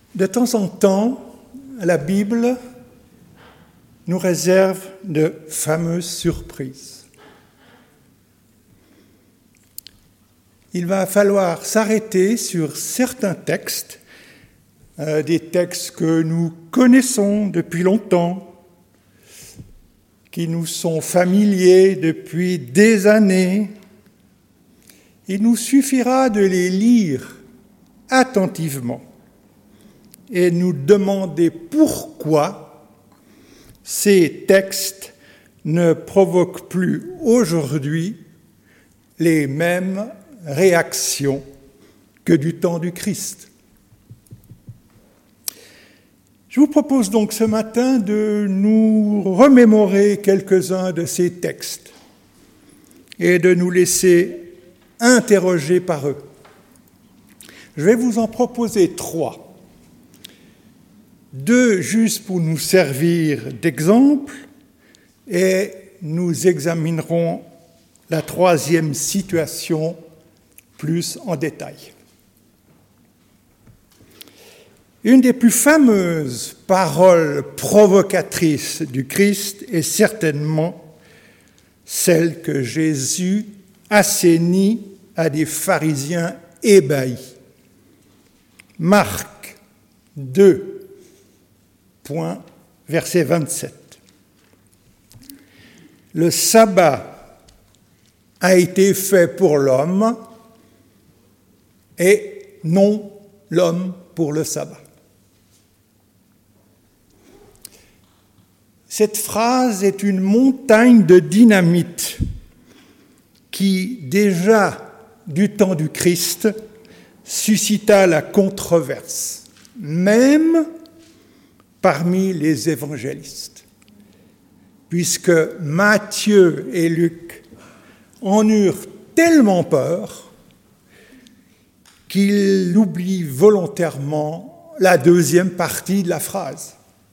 De temps en temps, la Bible nous réserve de fameuses surprises. Il va falloir s'arrêter sur certains textes, des textes que nous connaissons depuis longtemps, qui nous sont familiers depuis des années. Il nous suffira de les lire attentivement et nous demander pourquoi ces textes ne provoquent plus aujourd'hui les mêmes réactions que du temps du Christ. Je vous propose donc ce matin de nous remémorer quelques-uns de ces textes et de nous laisser interroger par eux. Je vais vous en proposer 3. 2 juste pour nous servir d'exemple et nous examinerons la 3e situation plus en détail. Une des plus fameuses paroles provocatrices du Christ est certainement celle que Jésus assénit à des pharisiens ébahis. Marc 2, verset 27. Le sabbat a été fait pour l'homme et non l'homme pour le sabbat. Cette phrase est une montagne de dynamite qui, déjà du temps du Christ, suscita la controverse, même parmi les évangélistes, puisque Matthieu et Luc en eurent tellement peur qu'ils oublient volontairement la 2e partie de la phrase.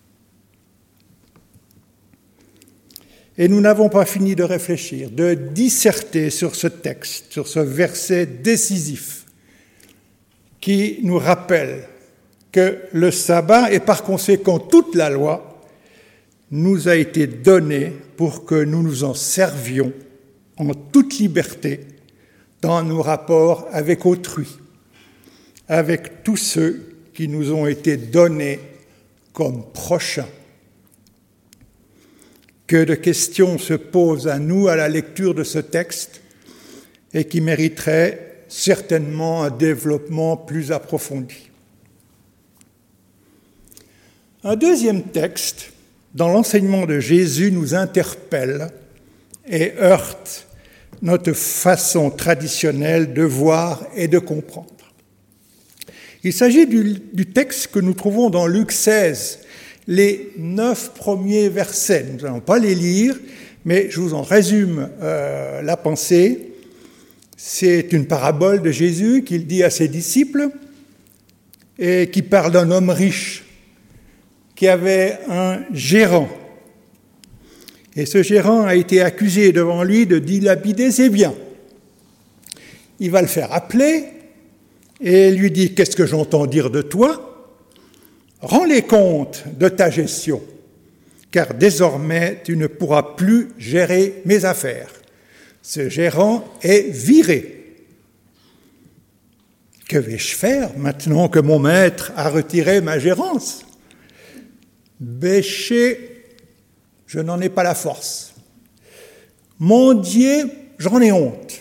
Et nous n'avons pas fini de réfléchir, de disserter sur ce texte, sur ce verset décisif qui nous rappelle que le sabbat et par conséquent toute la loi nous a été donné pour que nous nous en servions en toute liberté dans nos rapports avec autrui, avec tous ceux qui nous ont été donnés comme prochains. Que de questions se posent à nous à la lecture de ce texte et qui mériteraient certainement un développement plus approfondi. Un 2e texte dans l'enseignement de Jésus nous interpelle et heurte notre façon traditionnelle de voir et de comprendre. Il s'agit du texte que nous trouvons dans Luc 16, les 9 premiers versets. Nous n'allons pas les lire, mais je vous en résume la pensée. C'est une parabole de Jésus qu'il dit à ses disciples et qui parle d'un homme riche qui avait un gérant. Et ce gérant a été accusé devant lui de dilapider ses biens. Il va le faire appeler et lui dit « Qu'est-ce que j'entends dire de toi ? Rends les comptes de ta gestion, car désormais tu ne pourras plus gérer mes affaires. Ce gérant est viré. Que vais-je faire maintenant que mon maître a retiré ma gérance ? Bêcher, je n'en ai pas la force. Mendier, j'en ai honte.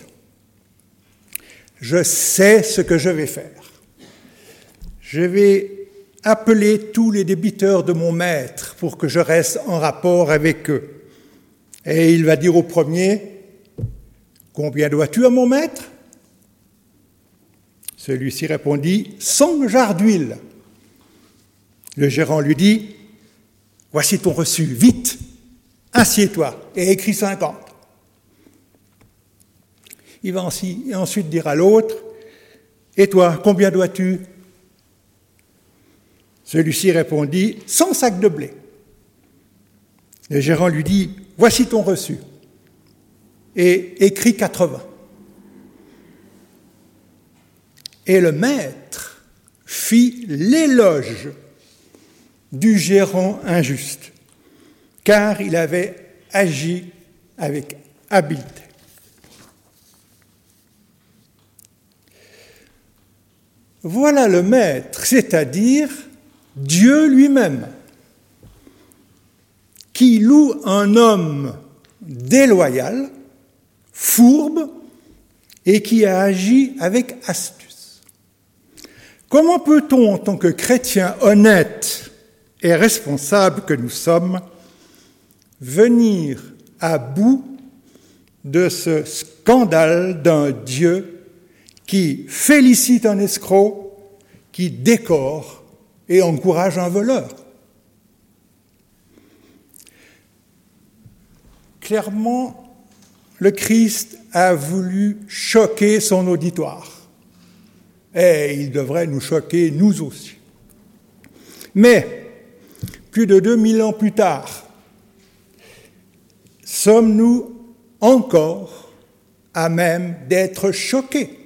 Je sais ce que je vais faire. Je vais appeler tous les débiteurs de mon maître pour que je reste en rapport avec eux. Et il va dire au premier, « Combien dois-tu à mon maître ?» Celui-ci répondit, « 100 jarres d'huile. » Le gérant lui dit, « Voici ton reçu, vite, assieds-toi et écris 50. » Il va ensuite dire à l'autre, « Et toi, combien dois-tu » Celui-ci répondit, 100 sacs de blé. Le gérant lui dit, voici ton reçu. Et écrit 80. Et le maître fit l'éloge du gérant injuste, car il avait agi avec habileté. Voilà le maître, c'est-à-dire Dieu lui-même, qui loue un homme déloyal, fourbe, et qui a agi avec astuce. Comment peut-on, en tant que chrétien honnête et responsable que nous sommes, venir à bout de ce scandale d'un Dieu qui félicite un escroc, qui décore et encourage un voleur? Clairement, le Christ a voulu choquer son auditoire. Et il devrait nous choquer, nous aussi. Mais, plus de 2000 ans plus tard, sommes-nous encore à même d'être choqués?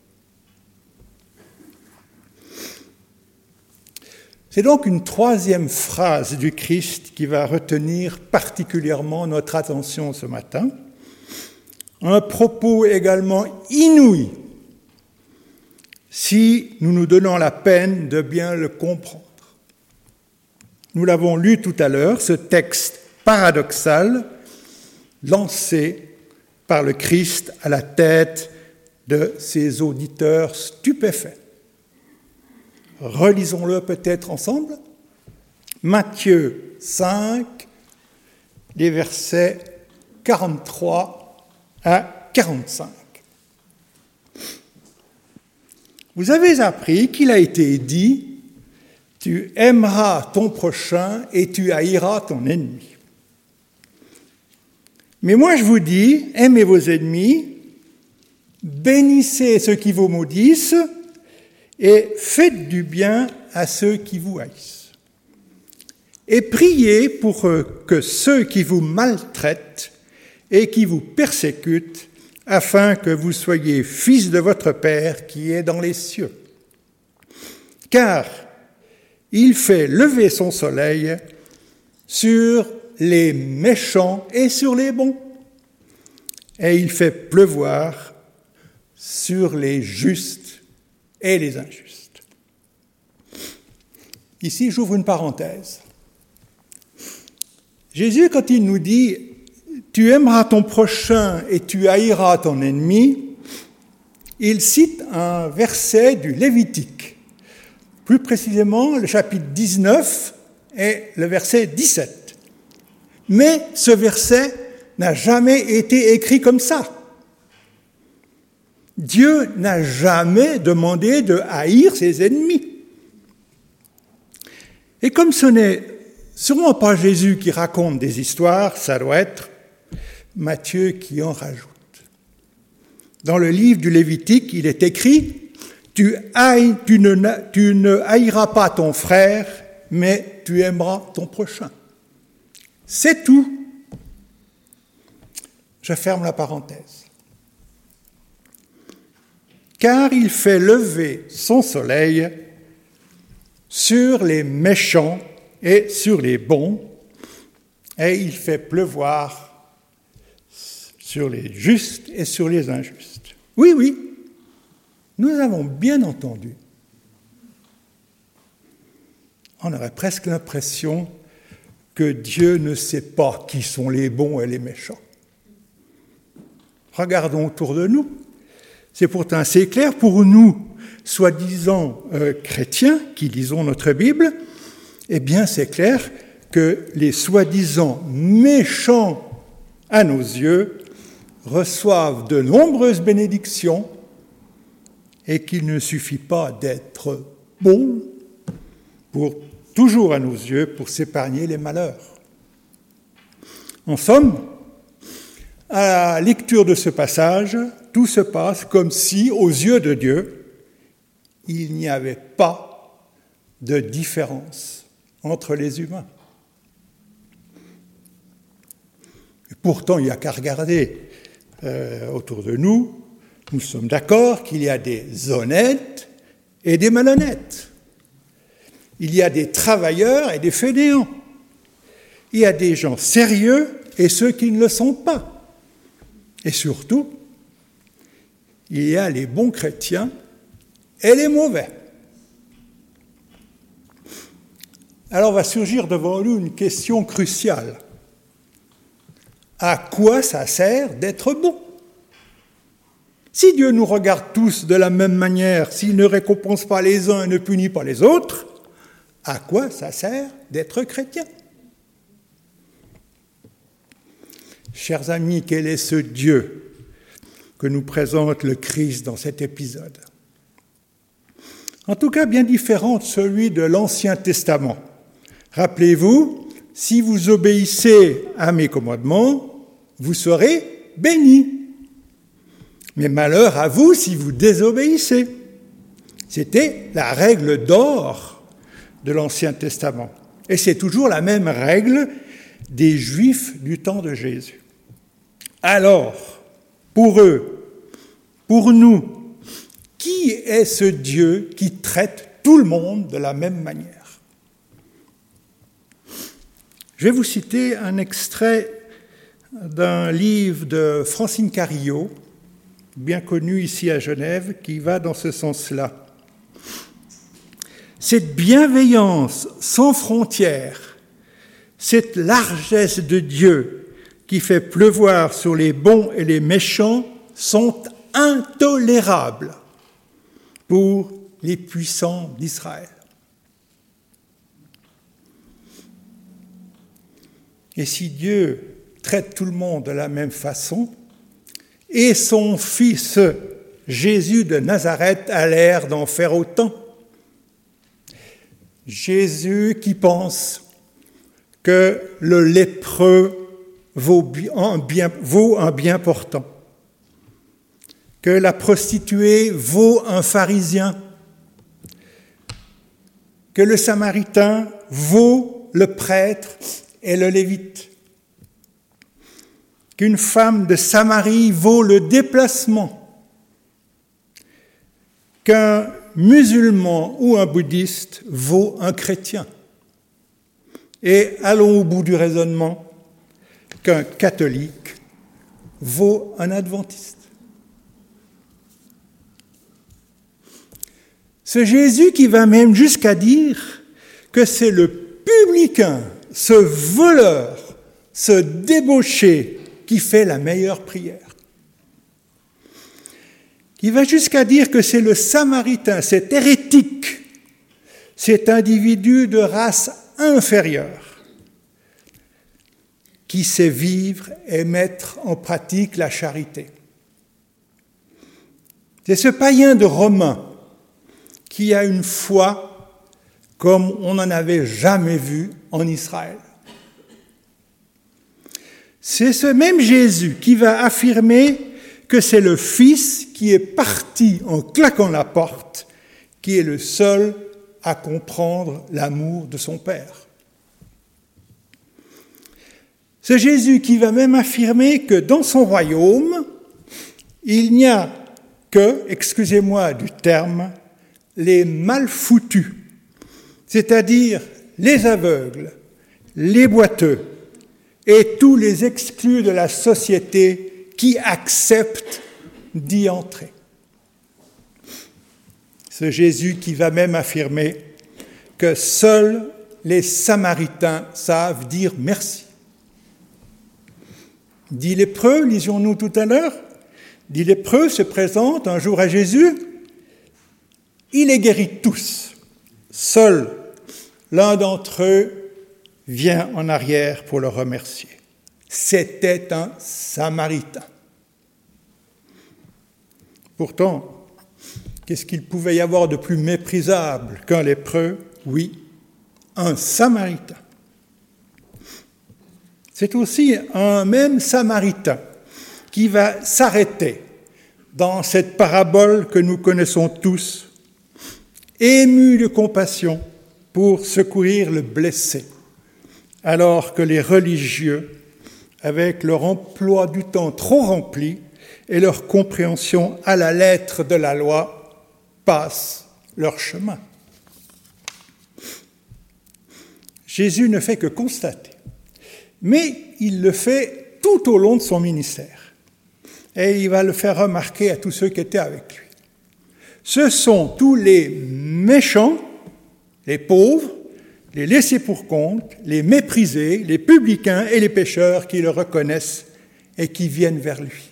C'est donc une troisième phrase du Christ qui va retenir particulièrement notre attention ce matin. Un propos également inouï, si nous nous donnons la peine de bien le comprendre. Nous l'avons lu tout à l'heure, ce texte paradoxal lancé par le Christ à la tête de ses auditeurs stupéfaits. Relisons-le peut-être ensemble. Matthieu 5, les versets 43 à 45. Vous avez appris qu'il a été dit « Tu aimeras ton prochain et tu haïras ton ennemi ». Mais moi je vous dis, aimez vos ennemis, bénissez ceux qui vous maudissent et faites du bien à ceux qui vous haïssent. Et priez pour que ceux qui vous maltraitent et qui vous persécutent, afin que vous soyez fils de votre Père qui est dans les cieux. Car il fait lever son soleil sur les méchants et sur les bons, et il fait pleuvoir sur les justes et les injustes. Ici, j'ouvre une parenthèse. Jésus, quand il nous dit « Tu aimeras ton prochain et tu haïras ton ennemi », il cite un verset du Lévitique, plus précisément le chapitre 19 et le verset 17. Mais ce verset n'a jamais été écrit comme ça. Dieu n'a jamais demandé de haïr ses ennemis. Et comme ce n'est sûrement pas Jésus qui raconte des histoires, ça doit être Matthieu qui en rajoute. Dans le livre du Lévitique, il est écrit « Tu ne haïras pas ton frère, mais tu aimeras ton prochain. » C'est tout. Je ferme la parenthèse. Car il fait lever son soleil sur les méchants et sur les bons, et il fait pleuvoir sur les justes et sur les injustes. Oui, oui, nous avons bien entendu. On aurait presque l'impression que Dieu ne sait pas qui sont les bons et les méchants. Regardons autour de nous. C'est pourtant assez clair pour nous, soi-disant chrétiens, qui lisons notre Bible. Eh bien, c'est clair que les soi-disant méchants à nos yeux reçoivent de nombreuses bénédictions et qu'il ne suffit pas d'être bon pour toujours à nos yeux pour s'épargner les malheurs. En somme, à la lecture de ce passage, tout se passe comme si, aux yeux de Dieu, il n'y avait pas de différence entre les humains. Et pourtant, il n'y a qu'à regarder autour de nous. Nous sommes d'accord qu'il y a des honnêtes et des malhonnêtes. Il y a des travailleurs et des fainéants. Il y a des gens sérieux et ceux qui ne le sont pas. Et surtout, il y a les bons chrétiens et les mauvais. Alors va surgir devant nous une question cruciale. À quoi ça sert d'être bon ? Si Dieu nous regarde tous de la même manière, s'il ne récompense pas les uns et ne punit pas les autres, à quoi ça sert d'être chrétien ? Chers amis, quel est ce Dieu que nous présente le Christ dans cet épisode ? En tout cas, bien différent de celui de l'Ancien Testament. Rappelez-vous, si vous obéissez à mes commandements, vous serez bénis. Mais malheur à vous si vous désobéissez. C'était la règle d'or de l'Ancien Testament. Et c'est toujours la même règle des Juifs du temps de Jésus. Alors, pour eux, pour nous, qui est ce Dieu qui traite tout le monde de la même manière ? Je vais vous citer un extrait d'un livre de Francine Carillot, bien connu ici à Genève, qui va dans ce sens-là. Cette bienveillance sans frontières, cette largesse de Dieu qui fait pleuvoir sur les bons et les méchants sont intolérables pour les puissants d'Israël. Et si Dieu traite tout le monde de la même façon, et son fils Jésus de Nazareth a l'air d'en faire autant. Jésus qui pense que le lépreux vaut un bien portant, que la prostituée vaut un pharisien, que le samaritain vaut le prêtre et le lévite, qu'une femme de Samarie vaut le déplacement, qu'un musulman ou un bouddhiste vaut un chrétien. Et allons au bout du raisonnement, qu'un catholique vaut un adventiste. Ce Jésus qui va même jusqu'à dire que c'est le publicain, ce voleur, ce débauché qui fait la meilleure prière. Il va jusqu'à dire que c'est le Samaritain, cet hérétique, cet individu de race inférieure, qui sait vivre et mettre en pratique la charité. C'est ce païen de Romain qui a une foi comme on n'en avait jamais vu en Israël. C'est ce même Jésus qui va affirmer que c'est le Fils qui est parti en claquant la porte, qui est le seul à comprendre l'amour de son Père. C'est Jésus qui va même affirmer que dans son royaume, il n'y a que, excusez-moi du terme, les mal foutus, c'est-à-dire les aveugles, les boiteux et tous les exclus de la société qui acceptent d'y entrer. C'est Jésus qui va même affirmer que seuls les Samaritains savent dire merci. Dix lépreux, lisions-nous tout à l'heure, 10 lépreux se présentent un jour à Jésus. Il les guérit tous. Seul l'un d'entre eux vient en arrière pour le remercier. C'était un Samaritain. Pourtant, qu'est-ce qu'il pouvait y avoir de plus méprisable qu'un lépreux ? Oui, un Samaritain. C'est aussi un même Samaritain qui va s'arrêter dans cette parabole que nous connaissons tous, ému de compassion pour secourir le blessé, alors que les religieux, avec leur emploi du temps trop rempli et leur compréhension à la lettre de la loi, passent leur chemin. Jésus ne fait que constater. Mais il le fait tout au long de son ministère. Et il va le faire remarquer à tous ceux qui étaient avec lui. Ce sont tous les méchants, les pauvres, les laissés pour compte, les méprisés, les publicains et les pécheurs qui le reconnaissent et qui viennent vers lui.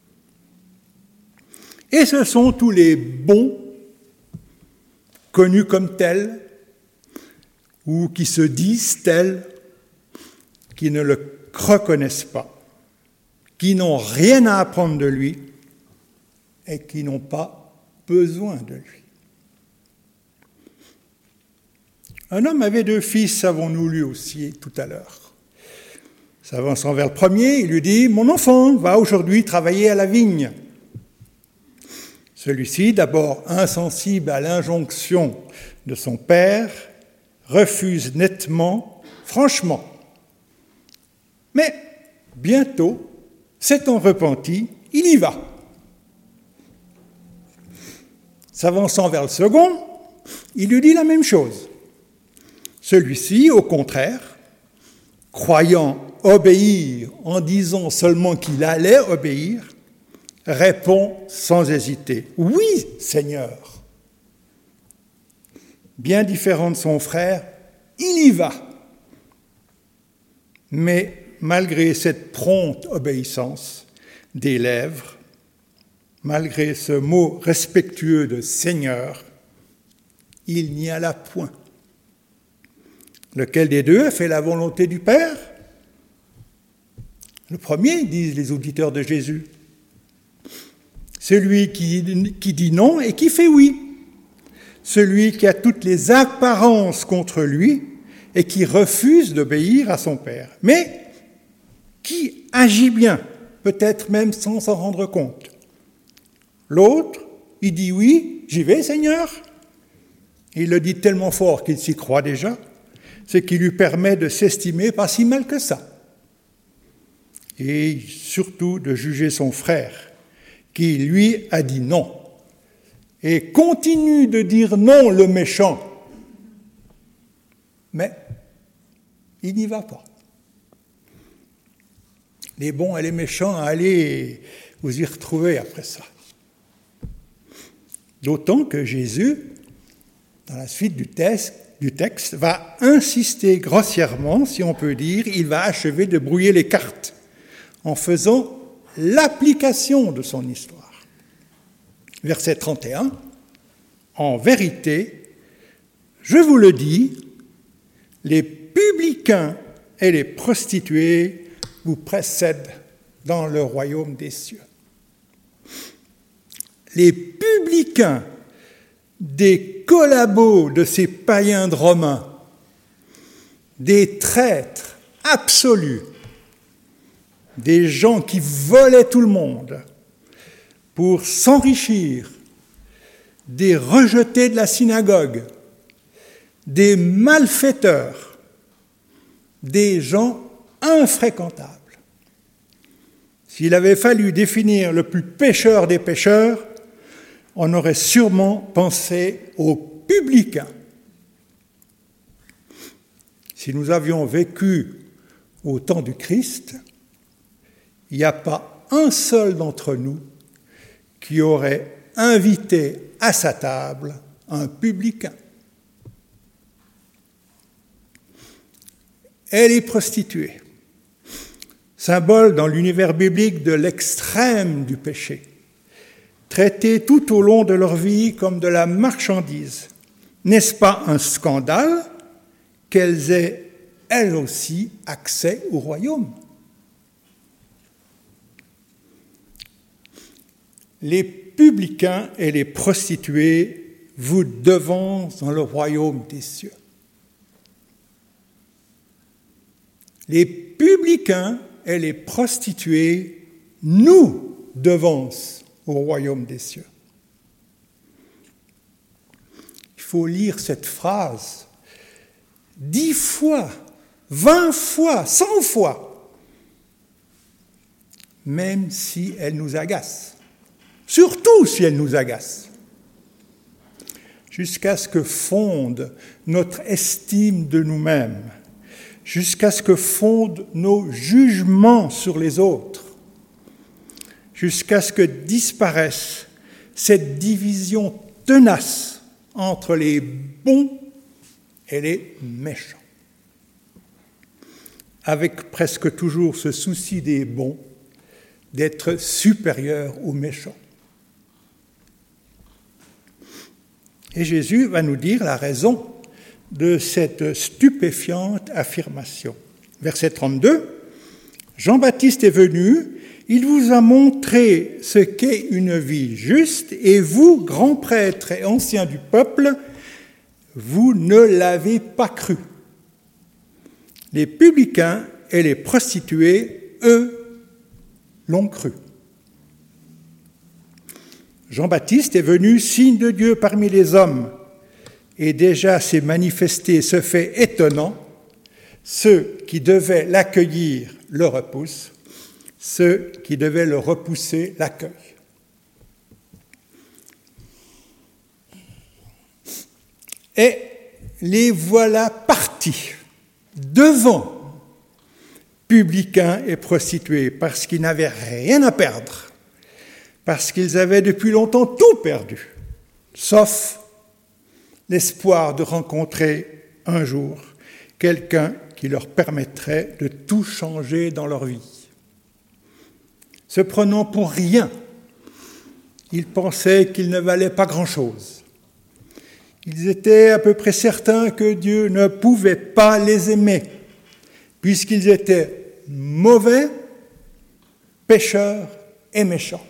Et ce sont tous les bons, connus comme tels, ou qui se disent tels, qui ne le reconnaissent pas, qui n'ont rien à apprendre de lui et qui n'ont pas besoin de lui. Un homme avait 2 fils, avons-nous lu aussi tout à l'heure. S'avançant vers le premier, il lui dit « Mon enfant va aujourd'hui travailler à la vigne. » Celui-ci, d'abord insensible à l'injonction de son père, refuse nettement, franchement. Mais bientôt, s'étant repenti, il y va. S'avançant vers le second, il lui dit la même chose. Celui-ci, au contraire, croyant obéir en disant seulement qu'il allait obéir, répond sans hésiter « Oui, Seigneur !» Bien différent de son frère, il y va. Mais malgré cette prompte obéissance des lèvres, malgré ce mot respectueux de « Seigneur », il n'y alla point. Lequel des deux a fait la volonté du Père ? Le premier, disent les auditeurs de Jésus. Celui qui dit non et qui fait oui. Celui qui a toutes les apparences contre lui et qui refuse d'obéir à son Père. Mais qui agit bien, peut-être même sans s'en rendre compte. L'autre, il dit oui, j'y vais Seigneur. Il le dit tellement fort qu'il s'y croit déjà, ce qui lui permet de s'estimer pas si mal que ça. Et surtout de juger son frère, qui lui a dit non, et continue de dire non le méchant. Mais il n'y va pas. Les bons et les méchants, allez vous y retrouver après ça. D'autant que Jésus, dans la suite du texte, va insister grossièrement, si on peut dire, il va achever de brouiller les cartes en faisant l'application de son histoire. Verset 31, « En vérité, je vous le dis, les publicains et les prostituées vous précèdent dans le royaume des cieux. » Les publicains, des collabos de ces païens de Romains, des traîtres absolus, des gens qui volaient tout le monde pour s'enrichir, des rejetés de la synagogue, des malfaiteurs, des gens infréquentables. S'il avait fallu définir le plus pécheur des pécheurs, on aurait sûrement pensé aux publicains. Si nous avions vécu au temps du Christ, il n'y a pas un seul d'entre nous qui aurait invité à sa table un publicain. Et les prostituées, symbole dans l'univers biblique de l'extrême du péché, traitées tout au long de leur vie comme de la marchandise. N'est-ce pas un scandale qu'elles aient, elles aussi, accès au royaume ? Les publicains et les prostituées vous devancent dans le royaume des cieux. Les publicains et les prostituées nous devancent au royaume des cieux. Il faut lire cette phrase 10 fois, 20 fois, 100 fois, même si elle nous agace. Surtout si elle nous agace. Jusqu'à ce que fonde notre estime de nous-mêmes jusqu'à ce que fondent nos jugements sur les autres, jusqu'à ce que disparaisse cette division tenace entre les bons et les méchants, avec presque toujours ce souci des bons d'être supérieurs aux méchants. Et Jésus va nous dire la raison de cette stupéfiante affirmation. Verset 32, « Jean-Baptiste est venu, il vous a montré ce qu'est une vie juste, et vous, grands prêtres et anciens du peuple, vous ne l'avez pas cru. Les publicains et les prostituées, eux, l'ont cru. Jean-Baptiste est venu signe de Dieu parmi les hommes, et déjà s'est manifesté ce fait étonnant, ceux qui devaient l'accueillir le repoussent, ceux qui devaient le repousser l'accueillent. » Et les voilà partis devant publicains et prostituées, parce qu'ils n'avaient rien à perdre, parce qu'ils avaient depuis longtemps tout perdu, sauf l'espoir de rencontrer un jour quelqu'un qui leur permettrait de tout changer dans leur vie. Se prenant pour rien, ils pensaient qu'ils ne valaient pas grand-chose. Ils étaient à peu près certains que Dieu ne pouvait pas les aimer, puisqu'ils étaient mauvais, pécheurs et méchants.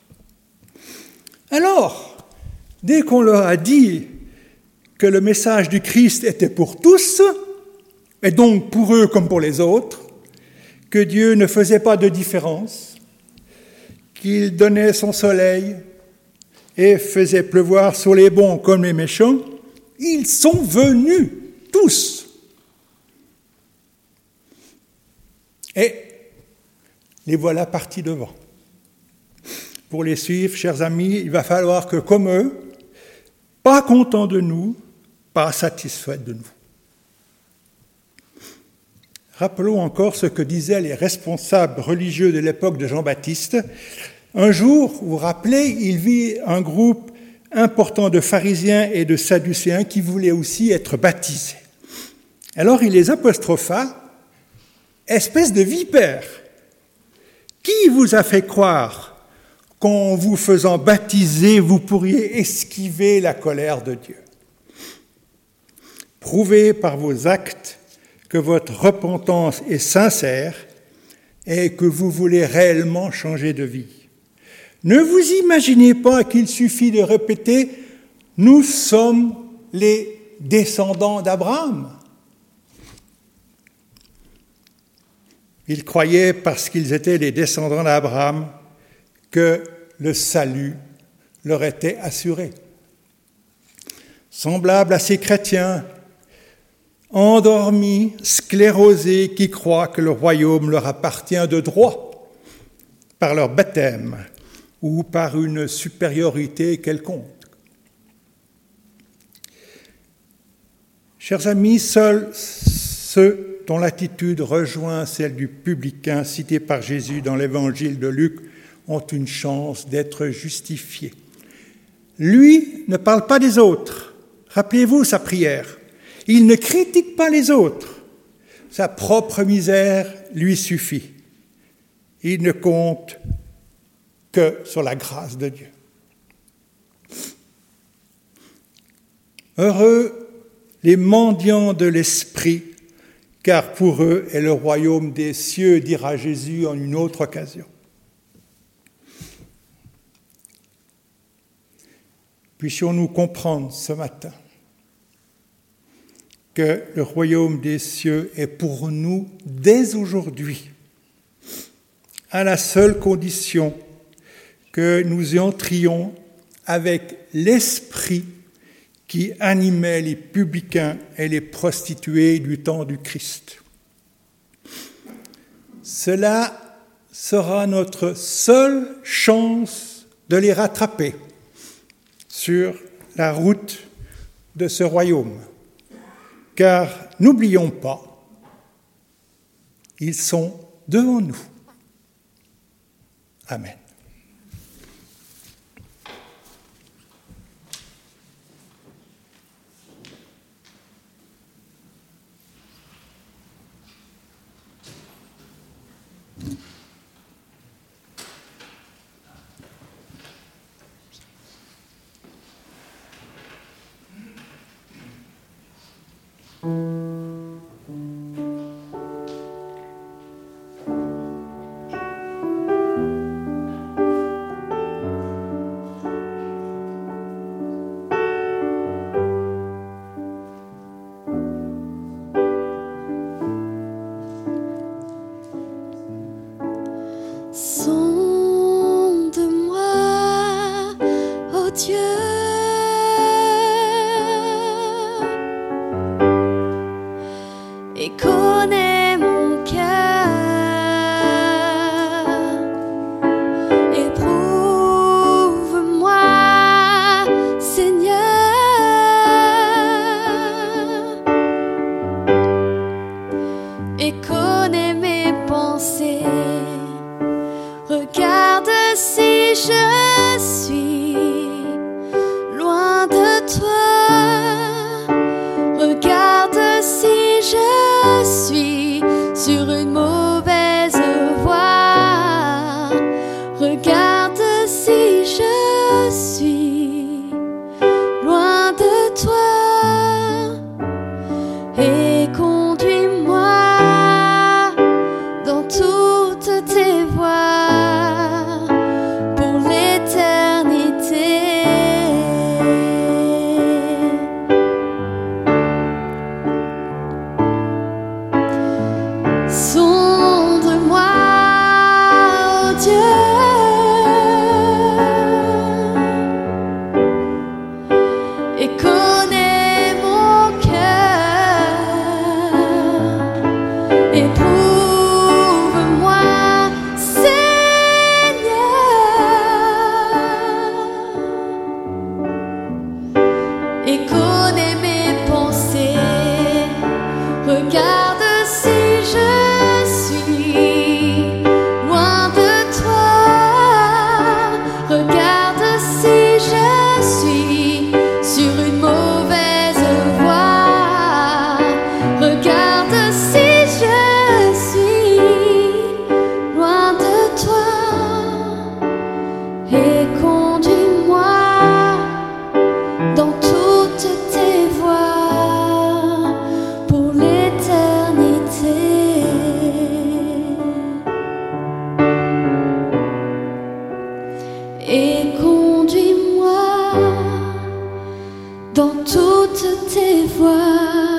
Alors, dès qu'on leur a dit que le message du Christ était pour tous, et donc pour eux comme pour les autres, que Dieu ne faisait pas de différence, qu'il donnait son soleil et faisait pleuvoir sur les bons comme les méchants, ils sont venus tous. Et les voilà partis devant. Pour les suivre, chers amis, il va falloir que, comme eux, pas contents de nous, pas satisfaits de nous. Rappelons encore ce que disaient les responsables religieux de l'époque de Jean-Baptiste. Un jour, vous vous rappelez, il vit un groupe important de pharisiens et de sadducéens qui voulaient aussi être baptisés. Alors il les apostropha, « Espèce de vipère, qui vous a fait croire qu'en vous faisant baptiser, vous pourriez esquiver la colère de Dieu? Prouvez par vos actes que votre repentance est sincère et que vous voulez réellement changer de vie. Ne vous imaginez pas qu'il suffit de répéter « Nous sommes les descendants d'Abraham ». Ils croyaient, parce qu'ils étaient les descendants d'Abraham, que le salut leur était assuré. Semblables à ces chrétiens endormis, sclérosés, qui croient que le royaume leur appartient de droit par leur baptême ou par une supériorité quelconque. Chers amis, seuls ceux dont l'attitude rejoint celle du publicain cité par Jésus dans l'évangile de Luc ont une chance d'être justifiés. Lui ne parle pas des autres. Rappelez-vous sa prière. Il ne critique pas les autres. Sa propre misère lui suffit. Il ne compte que sur la grâce de Dieu. Heureux les mendiants de l'esprit, car pour eux est le royaume des cieux, dira Jésus en une autre occasion. Puissions-nous comprendre ce matin que le royaume des cieux est pour nous dès aujourd'hui, à la seule condition que nous y entrions avec l'esprit qui animait les publicains et les prostituées du temps du Christ. Cela sera notre seule chance de les rattraper sur la route de ce royaume. Car n'oublions pas Ils sont devant nous. Amen. Sonde-moi, ô Dieu, et connais mon cœur. Éprouve-moi, Seigneur, et connais mes pensées. Regarde si je suis loin de toi. Regarde si je suis sur une mauvaise voie. Regarde si je suis loin de toi. Et conduis-moi dans toutes tes voies pour l'éternité. Sonde-moi, ô Dieu, et connais mon cœur. Éprouve-moi, Seigneur, et connais mes pensées. Regarde si je suis loin de toi. Regarde si je suis sur une mauvaise voie. Regarde si je suis loin de toi. Et conduis-moi dans toutes tes voies pour l'éternité. Et conduis-moi dans toutes tes voies